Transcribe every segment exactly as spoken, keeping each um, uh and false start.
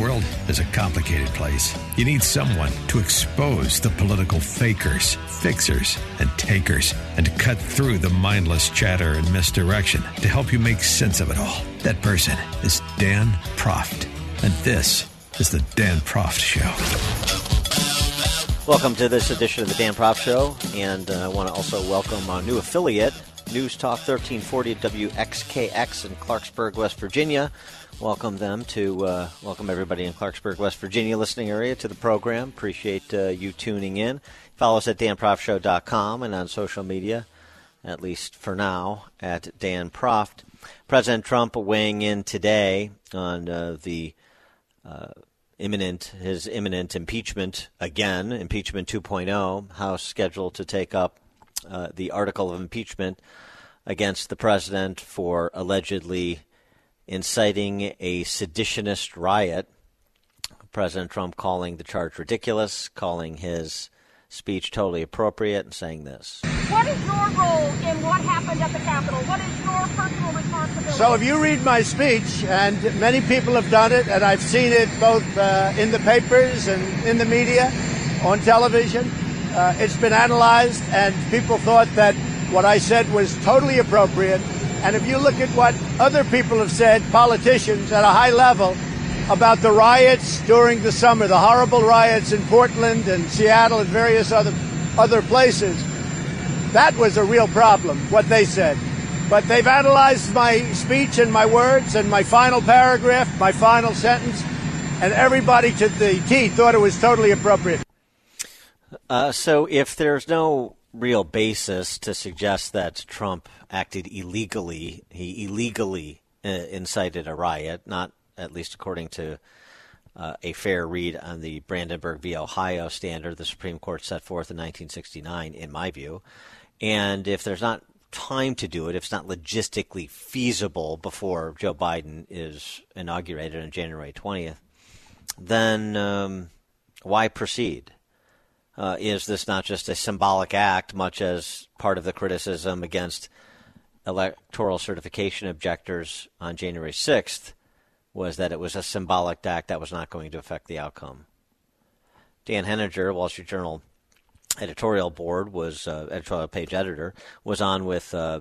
world is a complicated place. You need someone to expose the political fakers, fixers, and takers, and to cut through the mindless chatter and misdirection to help you make sense of it all. That person is Dan Proft, and this is the Dan Proft Show. Welcome to this edition of the Dan Proft Show, and uh, I want to also welcome our new affiliate, News Talk thirteen forty W X K X in Clarksburg, West Virginia. Welcome them to, uh, welcome everybody in Clarksburg, West Virginia listening area to the program. Appreciate uh, you tuning in. Follow us at dan proft show dot com and on social media, at least for now, at Dan Proft. President Trump weighing in today on uh, the uh, imminent, his imminent impeachment, again, impeachment two point oh, House scheduled to take up uh, the article of impeachment against the president for allegedly inciting a seditionist riot. President Trump calling the charge ridiculous, calling his speech totally appropriate, and saying this. What is your role in what happened at the Capitol? What is your personal responsibility? So if you read my speech, and many people have done it, and I've seen it both uh, in the papers and in the media, on television, uh, it's been analyzed, and people thought that what I said was totally appropriate. And if you look at what other people have said, politicians at a high level, about the riots during the summer, the horrible riots in Portland and Seattle and various other other places, that was a real problem, what they said. But they've analyzed my speech and my words and my final paragraph, my final sentence, and everybody to the T thought it was totally appropriate. Uh, so if there's no real basis to suggest that Trump acted illegally, he illegally uh, incited a riot, not at least according to uh, a fair read on the Brandenburg v. Ohio standard the Supreme Court set forth in nineteen sixty-nine, in my view. And if there's not time to do it, if it's not logistically feasible before Joe Biden is inaugurated on January twentieth, then um, why proceed? Uh, is this not just a symbolic act, much as part of the criticism against electoral certification objectors on January sixth was that it was a symbolic act that was not going to affect the outcome? Dan Henninger, Wall Street Journal editorial board, was uh, editorial page editor, was on with uh,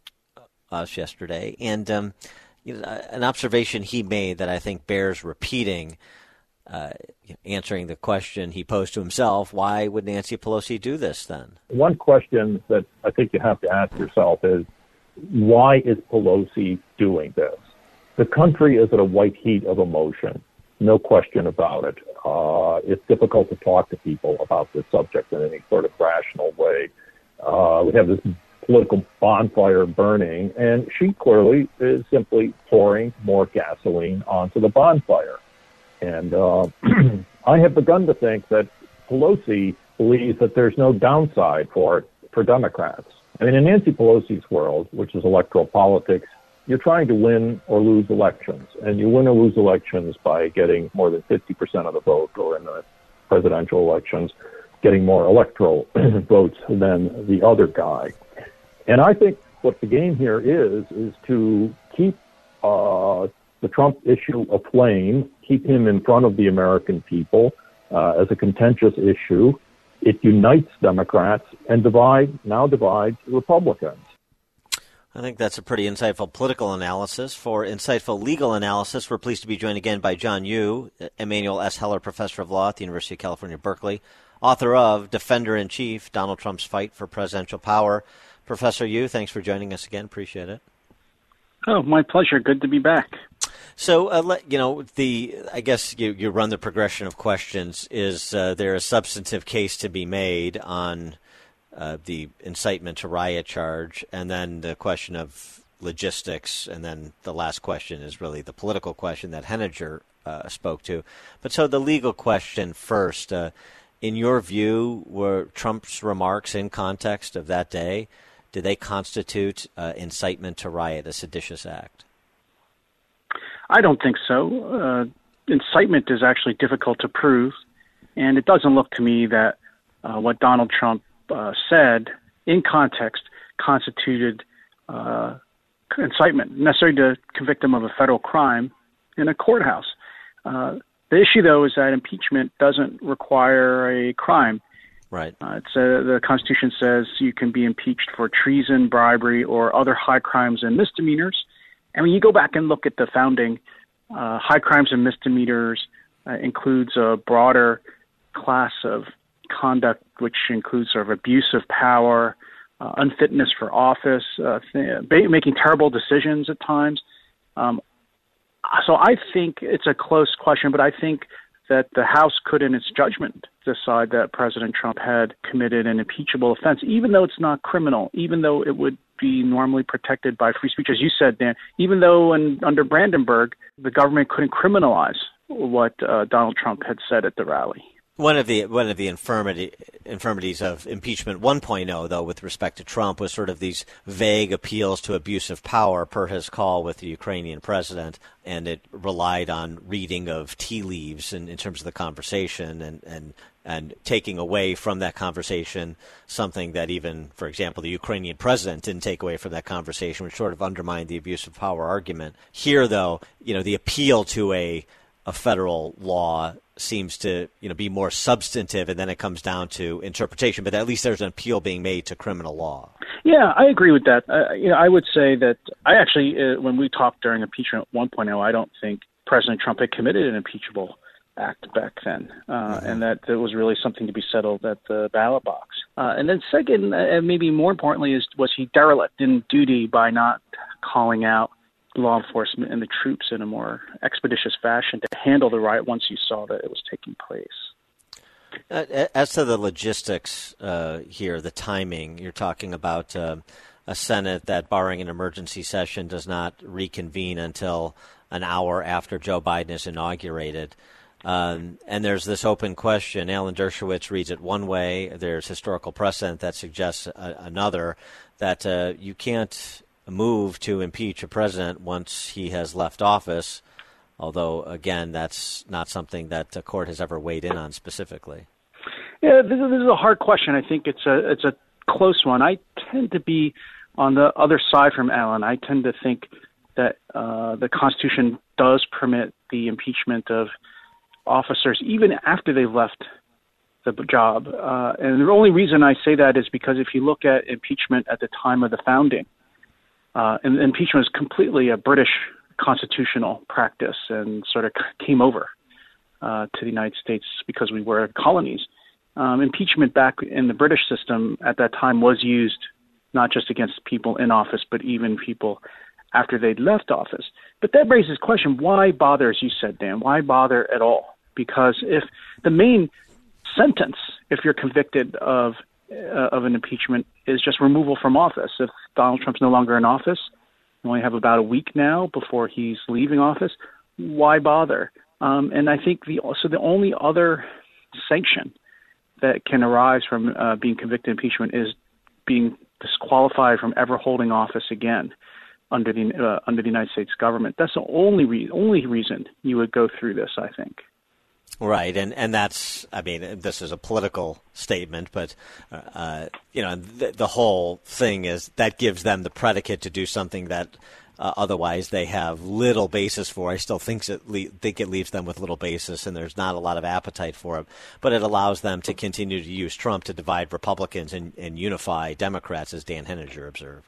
us yesterday, and um, you know, an observation he made that I think bears repeating. Uh, answering the question he posed to himself, why would Nancy Pelosi do this then? One question that I think you have to ask yourself is, why is Pelosi doing this? The country is at a white heat of emotion, no question about it. Uh, it's difficult to talk to people about this subject in any sort of rational way. Uh, we have this political bonfire burning, and she clearly is simply pouring more gasoline onto the bonfire. And uh, I have begun to think that Pelosi believes that there's no downside for it for Democrats. I mean, in Nancy Pelosi's world, which is electoral politics, you're trying to win or lose elections. And you win or lose elections by getting more than fifty percent of the vote, or in the presidential elections, getting more electoral votes than the other guy. And I think what the game here is, is to keep uh, the Trump issue aflame, keep him in front of the American people uh, as a contentious issue. It unites Democrats and divide now divides Republicans. I think that's a pretty insightful political analysis. For insightful legal analysis, we're pleased to be joined again by John Yoo, Emanuel S. Heller Professor of Law at the University of California, Berkeley, author of Defender-in-Chief, Donald Trump's Fight for Presidential Power. Professor Yoo, thanks for joining us again. Appreciate it. Oh, my pleasure. Good to be back. So, uh, let, you know, the I guess you, you run the progression of questions. Is uh, there a substantive case to be made on uh, the incitement to riot charge, and then the question of logistics, and then the last question is really the political question that Henninger uh, spoke to. But so the legal question first. Uh, in your view, were Trump's remarks in context of that day, do they constitute uh, incitement to riot, a seditious act? I don't think so. Uh, incitement is actually difficult to prove, and it doesn't look to me that uh, what Donald Trump uh, said in context constituted uh, incitement necessary to convict him of a federal crime in a courthouse. Uh, The issue, though, is that impeachment doesn't require a crime. Right. Uh, it's a, the Constitution says you can be impeached for treason, bribery, or other high crimes and misdemeanors. And when you go back and look at the founding, uh, high crimes and misdemeanors uh, includes a broader class of conduct, which includes sort of abuse of power, uh, unfitness for office, uh, th- making terrible decisions at times. Um, so I think it's a close question, but I think that the House could, in its judgment, decide that President Trump had committed an impeachable offense, even though it's not criminal, even though it would be normally protected by free speech. As you said, Dan, even though in, under Brandenburg, the government couldn't criminalize what uh, Donald Trump had said at the rally. One of the one of the infirmity, infirmities of impeachment one point oh, though, with respect to Trump, was sort of these vague appeals to abuse of power per his call with the Ukrainian president, and it relied on reading of tea leaves in, in terms of the conversation and, and and taking away from that conversation something that even, for example, the Ukrainian president didn't take away from that conversation, which sort of undermined the abuse of power argument. Here, though, you know, the appeal to a a federal law seems to, you know, be more substantive, and then it comes down to interpretation. But at least there's an appeal being made to criminal law. Yeah, I agree with that. Uh, you know, I would say that I actually, uh, when we talked during impeachment one point oh, I don't think President Trump had committed an impeachable act back then, uh, mm-hmm. and that there was really something to be settled at the ballot box. Uh, and then second, and maybe more importantly, is was he derelict in duty by not calling out law enforcement and the troops in a more expeditious fashion to handle the riot once you saw that it was taking place. Uh, as to the logistics uh, here, the timing, you're talking about uh, a Senate that, barring an emergency session, does not reconvene until an hour after Joe Biden is inaugurated. Um, and there's this open question. Alan Dershowitz reads it one way. There's historical precedent that suggests a, another, that uh, you can't move to impeach a president once he has left office, although, again, that's not something that the court has ever weighed in on specifically. Yeah, this is, this is a hard question. I think it's a it's a close one. I tend to be on the other side from Alan. I tend to think that uh, the Constitution does permit the impeachment of officers even after they've left the job. Uh, and the only reason I say that is because if you look at impeachment at the time of the founding, Uh, and impeachment was completely a British constitutional practice and sort of came over uh, to the United States because we were colonies. Um, impeachment back in the British system at that time was used not just against people in office, but even people after they'd left office. But that raises the question, why bother, as you said, Dan? Why bother at all? Because if the main sentence, if you're convicted of Uh, of an impeachment, is just removal from office. If Donald Trump's no longer in office, we only have about a week now before he's leaving office, why bother? Um, and I think the so the only other sanction that can arise from uh, being convicted of impeachment is being disqualified from ever holding office again under the uh, under the United States government. That's the only re- only reason you would go through this, I think. Right, and, and that's, I mean, this is a political statement, but, uh, you know, the, the whole thing is that gives them the predicate to do something that uh, otherwise they have little basis for. I still think it, le- think it leaves them with little basis, and there's not a lot of appetite for it, but it allows them to continue to use Trump to divide Republicans and, and unify Democrats, as Dan Henninger observed.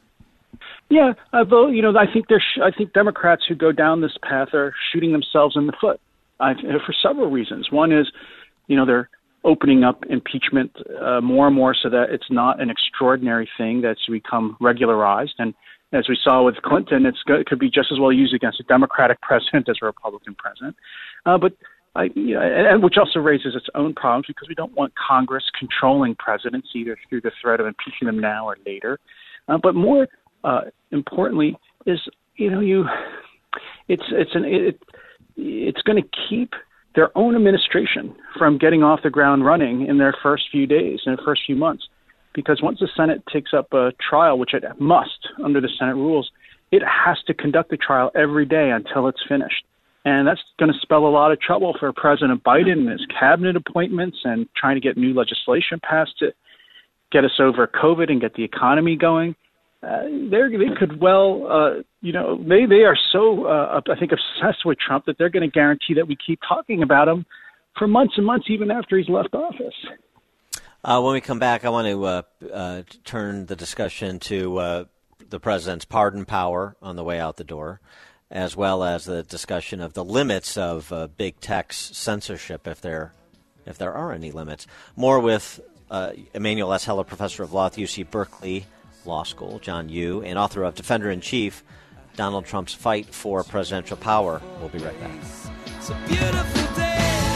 Yeah, although, you know, I think there's, I think Democrats who go down this path are shooting themselves in the foot. I've, for several reasons. One is, you know, they're opening up impeachment uh, more and more so that it's not an extraordinary thing that's become regularized. And as we saw with Clinton, it's go- it could be just as well used against a Democratic president as a Republican president. Uh, but I, you know, and, which also raises its own problems because we don't want Congress controlling presidents either through the threat of impeaching them now or later. Uh, but more uh, importantly is, you know, you it's it's an it, it's going to keep their own administration from getting off the ground running in their first few days, in their first few months. Because once the Senate takes up a trial, which it must under the Senate rules, it has to conduct the trial every day until it's finished. And that's going to spell a lot of trouble for President Biden and his cabinet appointments and trying to get new legislation passed to get us over COVID and get the economy going. uh, they could well, uh, you know, they, they are so, uh, I think, obsessed with Trump that they're going to guarantee that we keep talking about him for months and months, even after he's left office. Uh, when we come back, I want to uh, uh, turn the discussion to uh, the president's pardon power on the way out the door, as well as the discussion of the limits of uh, big tech's censorship, if there, if there are any limits. More with uh, Emanuel S. Heller, professor of law at U C Berkeley Law School, John Yoo, and author of Defender-in-Chief, Donald Trump's Fight for Presidential Power. We'll be right back. It's a beautiful day.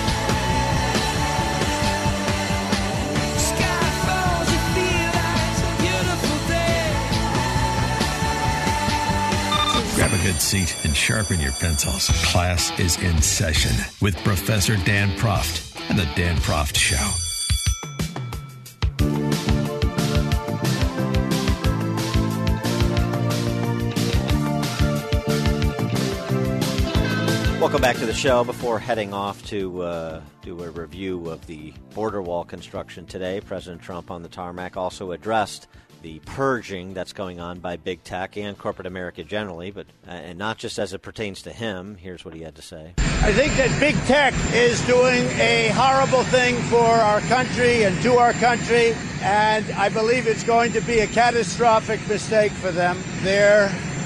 Grab a good seat and sharpen your pencils. Class is in session with Professor Dan Proft and the Dan Proft Show. Welcome back to the show. Before heading off to uh, do a review of the border wall construction today, President Trump on the tarmac also addressed the purging that's going on by big tech and corporate America generally, but uh, and not just as it pertains to him. Here's what he had to say. I think that big tech is doing a horrible thing for our country and to our country, and I believe it's going to be a catastrophic mistake for them. They're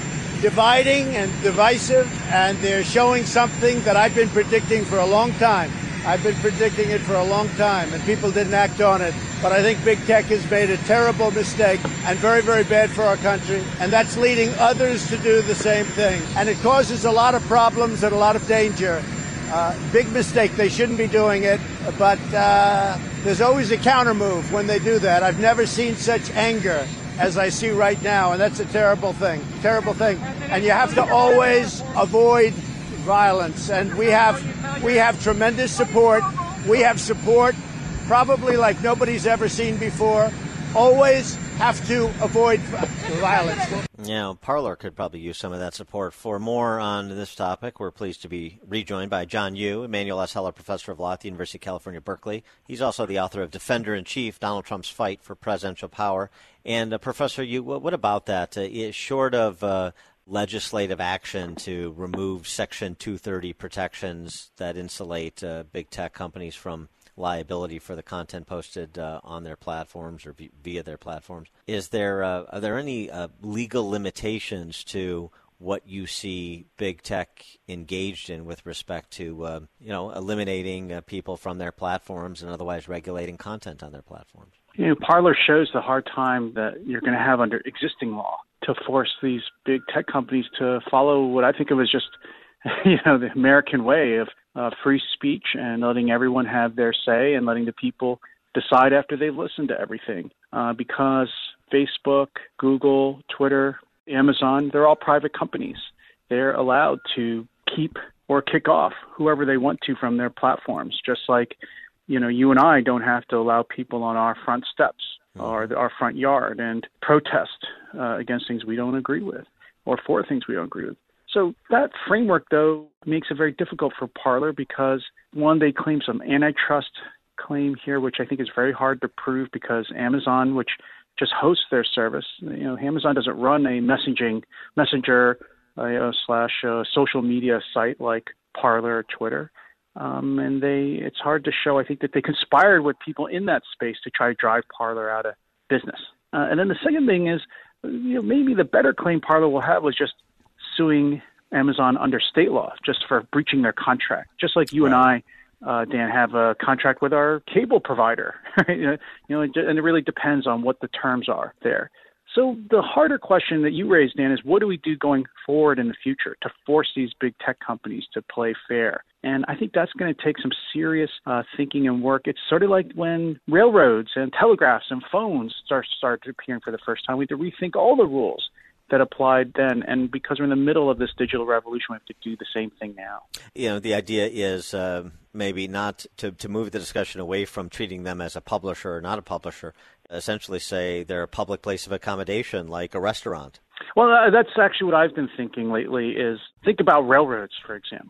dividing and divisive, and they're showing something that I've been predicting for a long time. I've been predicting it for a long time, and people didn't act on it. But I think big tech has made a terrible mistake and very, very bad for our country. And that's leading others to do the same thing. And it causes a lot of problems and a lot of danger. Uh, big mistake. They shouldn't be doing it. But uh, there's always a counter move when they do that. I've never seen such anger as I see right now. And that's a terrible thing. Terrible thing. And you have to always avoid violence. And we have we have tremendous support. We have support probably like nobody's ever seen before. Always have to avoid violence. You know, Parler could probably use some of that support. For more on this topic, we're pleased to be rejoined by John Yoo, Emanuel S. Heller, professor of law at the University of California, Berkeley. He's also the author of Defender-in-Chief, Donald Trump's Fight for Presidential Power. And uh, Professor Yoo, what about that? Uh, short of uh, legislative action to remove Section two thirty protections that insulate uh, big tech companies from liability for the content posted uh, on their platforms or v- via their platforms. Is there uh, are there any uh, legal limitations to what you see big tech engaged in with respect to uh, you know eliminating uh, people from their platforms and otherwise regulating content on their platforms? You know, Parler shows the hard time that you're going to have under existing law to force these big tech companies to follow what I think of as just you know the American way of Uh, free speech and letting everyone have their say and letting the people decide after they've listened to everything. Uh, because Facebook, Google, Twitter, Amazon, they're all private companies. They're allowed to keep or kick off whoever they want to from their platforms, just like, you know, you and I don't have to allow people on our front steps or our front yard and protest uh, against things we don't agree with or for things we don't agree with. So that framework, though, makes it very difficult for Parler because, one, they claim some antitrust claim here, which I think is very hard to prove because Amazon, which just hosts their service, you know, Amazon doesn't run a messaging messenger uh, slash uh, social media site like Parler or Twitter. Um, and they it's hard to show, I think, that they conspired with people in that space to try to drive Parler out of business. Uh, and then the second thing is, you know, maybe the better claim Parler will have was just suing Amazon under state law just for breaching their contract, just like you right. and I, uh, Dan, have a contract with our cable provider. Right? You know, and it really depends on what the terms are there. So the harder question that you raised, Dan, is what do we do going forward in the future to force these big tech companies to play fair? And I think that's going to take some serious uh, thinking and work. It's sort of like when railroads and telegraphs and phones start started appearing for the first time. We have to rethink all the rules that applied then. And because we're in the middle of this digital revolution, we have to do the same thing now. You know, the idea is uh, maybe not to, to move the discussion away from treating them as a publisher or not a publisher, essentially say they're a public place of accommodation like a restaurant. Well, uh, that's actually what I've been thinking lately is think about railroads, for example.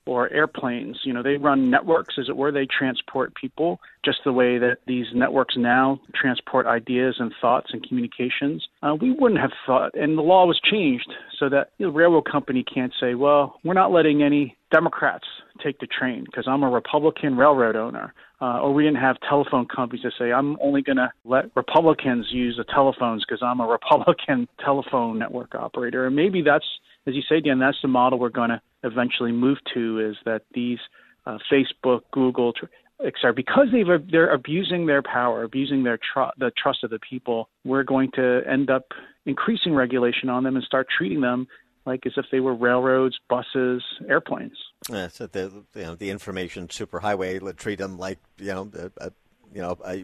or airplanes. You know, they run networks, as it were. They transport people just the way that these networks now transport ideas and thoughts and communications. Uh, we wouldn't have thought, and the law was changed so that the railroad company can't say, well, we're not letting any Democrats take the train because I'm a Republican railroad owner. Uh, or we didn't have telephone companies to say, I'm only going to let Republicans use the telephones because I'm a Republican telephone network operator. And maybe that's, as you say, Dan, that's the model we're going to eventually move to, is that these uh, Facebook, Google, et cetera, because they've, they're abusing their power, abusing their tr- the trust of the people, we're going to end up increasing regulation on them and start treating them like as if they were railroads, buses, airplanes. Yeah, so the you know the information superhighway would treat them like you know a, a you know a,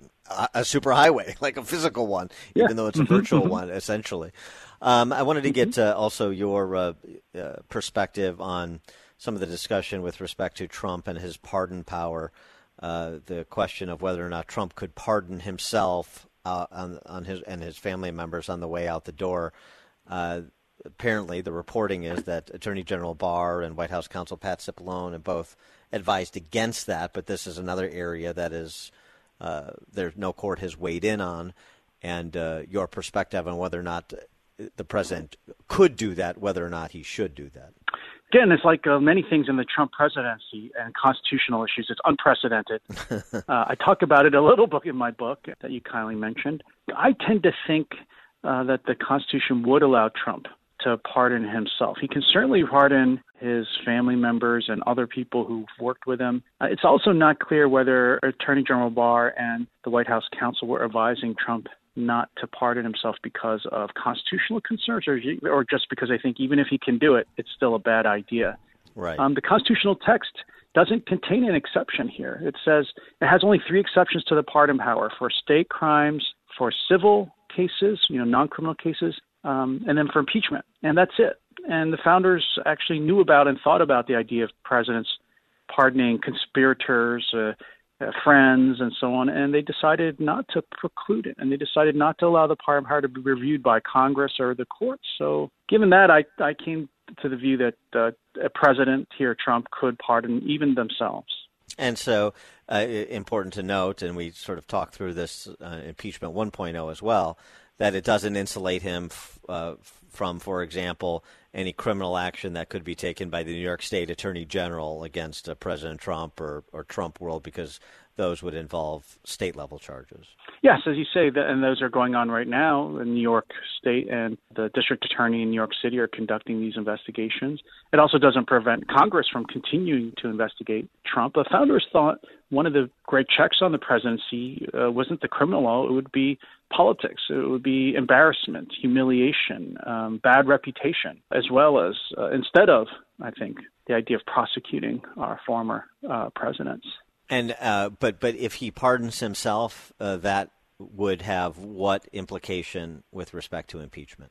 a superhighway, like a physical one, yeah. even though it's a mm-hmm, virtual mm-hmm. one, essentially. Um, I wanted to get uh, also your uh, uh, perspective on some of the discussion with respect to Trump and his pardon power. Uh, the question of whether or not Trump could pardon himself uh, on, on his and his family members on the way out the door. Uh, Apparently, the reporting is that Attorney General Barr and White House counsel Pat Cipollone have both advised against that, but this is another area that is uh, there's no court has weighed in on, and uh, your perspective on whether or not the president could do that, whether or not he should do that. Again, it's like uh, many things in the Trump presidency and constitutional issues. It's unprecedented. uh, I talk about it a little book in my book that you kindly mentioned. I tend to think uh, that the Constitution would allow Trump to pardon himself. He can certainly pardon his family members and other people who've worked with him. Uh, it's also not clear whether Attorney General Barr and the White House counsel were advising Trump not to pardon himself because of constitutional concerns, or, or just because I think even if he can do it, it's still a bad idea. Right. Um, the constitutional text doesn't contain an exception here. It says it has only three exceptions to the pardon power: for state crimes, for civil cases, you know, non-criminal cases, Um, and then for impeachment. And that's it. And the founders actually knew about and thought about the idea of presidents pardoning conspirators, uh, uh, friends, and so on. And they decided not to preclude it. And they decided not to allow the pardon power to be reviewed by Congress or the courts. So given that, I, I came to the view that uh, a president here, Trump, could pardon even themselves. And so uh, important to note, and we sort of talked through this uh, impeachment one point oh as well, that it doesn't insulate him f- uh, from, for example, any criminal action that could be taken by the New York State Attorney General against uh, President Trump or, or Trump World, because those would involve state-level charges. Yes, as you say, the, and those are going on right now. In New York State and the district attorney in New York City are conducting these investigations. It also doesn't prevent Congress from continuing to investigate Trump. The founders thought one of the great checks on the presidency uh, wasn't the criminal law. It would be politics. It would be embarrassment, humiliation, um, bad reputation, as well as, uh, instead of, I think, the idea of prosecuting our former uh, presidents. And uh, but but if he pardons himself, uh, that would have what implication with respect to impeachment?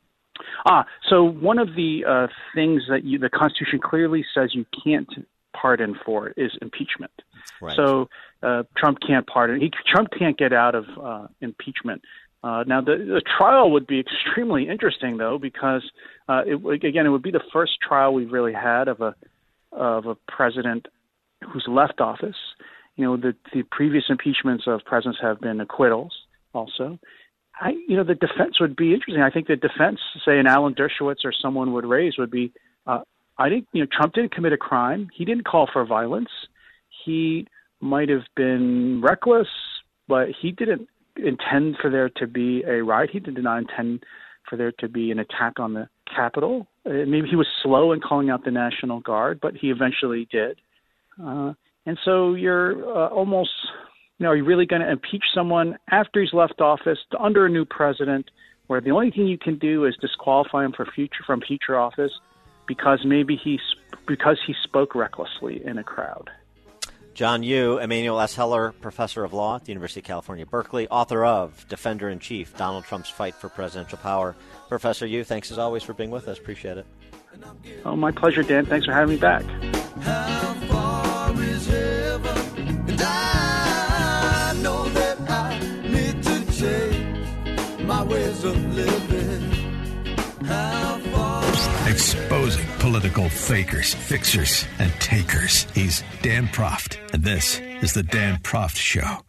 Ah, so one of the uh, things that you, the Constitution clearly says you can't pardon for is impeachment. Right. So uh, Trump can't pardon. He, Trump can't get out of uh, impeachment. Uh, now, the, the trial would be extremely interesting, though, because uh, it, again, it would be the first trial we've really had of a of a president who's left office. You know, the, the previous impeachments of presidents have been acquittals also. I, you know, the defense would be interesting. I think the defense, say an Alan Dershowitz or someone would raise would be, uh, I think, you know, Trump didn't commit a crime. He didn't call for violence. He might have been reckless, but he didn't intend for there to be a riot. He did not intend for there to be an attack on the Capitol. Uh, maybe he was slow in calling out the National Guard, but he eventually did. Uh, and so you're uh, almost, you know, are you really going to impeach someone after he's left office under a new president, where the only thing you can do is disqualify him for future from future office because maybe he because he spoke recklessly in a crowd? John Yoo, Emanuel S. Heller, professor of law at the University of California, Berkeley, author of Defender-in-Chief, Donald Trump's Fight for Presidential Power. Professor Yoo, thanks as always for being with us. Appreciate it. Oh, my pleasure, Dan. Thanks for having me back. How far is heaven? And I know that I need to change my ways of living. How far? exposing political fakers, fixers, and takers. He's Dan Proft, and this is The Dan Proft Show.